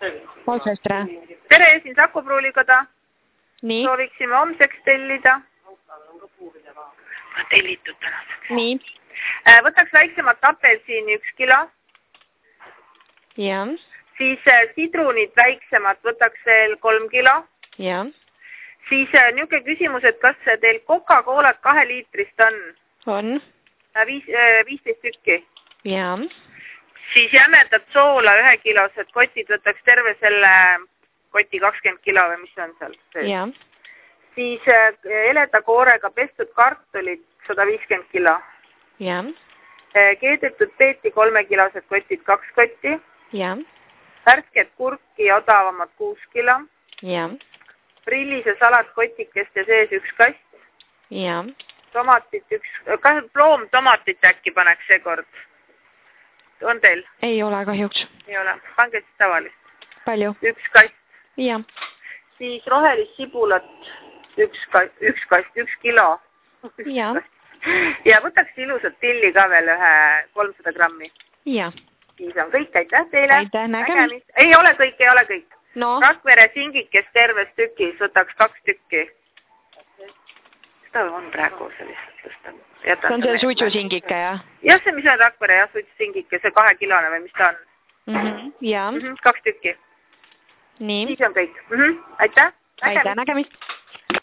Olsestre. Tere, siin Saku Pruulikoda. Nii. Sooviksime homseks tellida. Tellitud tänaseks. Nii. Võtaks väiksemat apelsini 1 kilo. Ja. Siis sidrunid väiksemad võtaks veel 3 kilo. Ja. Siis niuke küsimus, et kas teil Coca-Cola 2 liitrist on? On. 15 tükki. Ja. Siis jämedat soola 1 kilosed kotid võtaks terve selle koti 20 kilo või mis on seal sees. Ja. Siis heleda koorega pestud kartulid 150 kilo. Ja. Keedetud peeti 3 kilosed kotid 2 kotti. Ja. Värsket kurki odavamad 6 kilo. Ja. Prillise salatkotikest ja sees 1 kast. Ja. Tomatit 1, kas ploomtomatit äkki paneks seekord? On teil? Ei ole kahjuks. Ei ole. Pange siis tavalist. Palju? 1 kast. Ja. Siis rohelist sibulat 1 kilo. Ja. Ja võtaks ilusat tilli ka veel 300 grammi. Ja. Siis on kõik, aitäh teile. Aitäh, nägemist. Ei ole kõik. No. Rakvere singikest terves tükis võtaks 2 tükki. Seda on praegu sellist. See on see suitsusingike, jah? Jah, see mis on Rakvere, jah, suitsusingike, see 2 kilone või mis ta on? Ja. 2 tükki. Nii. Siis on kõik. Aitäh. Aitäh, nägemist.